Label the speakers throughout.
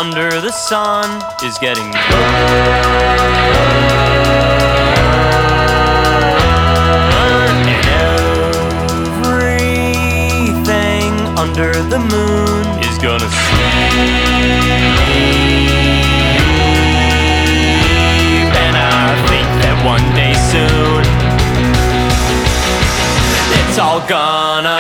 Speaker 1: under the sun is getting burned, and everything under the moon is gonna sleep. And I think that one day soon it's all gonna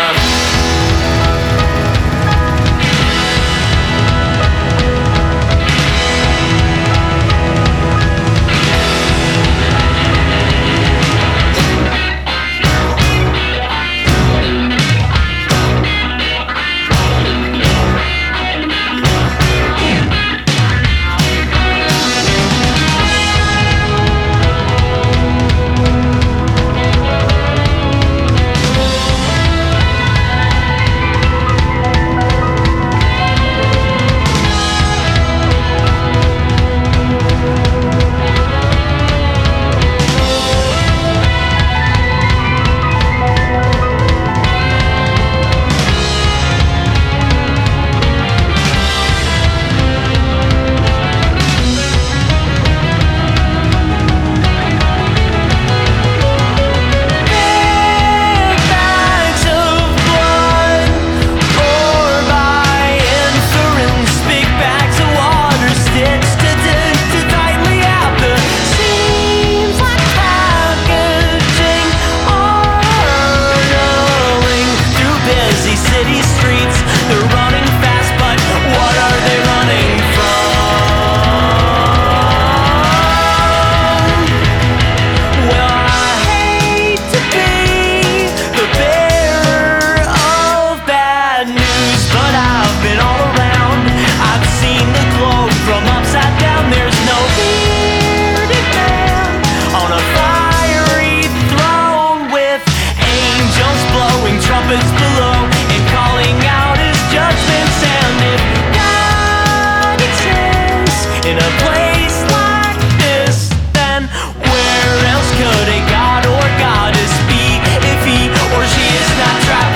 Speaker 1: below and calling out his judgments. And if God exists in a place like this, then where else could a god or goddess be if he or she is not trapped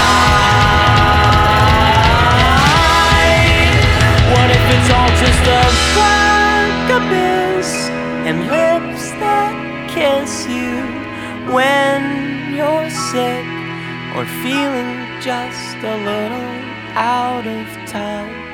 Speaker 1: inside? What if it's all just a black abyss and lips that kiss you when you're sick or feeling just a little out of time?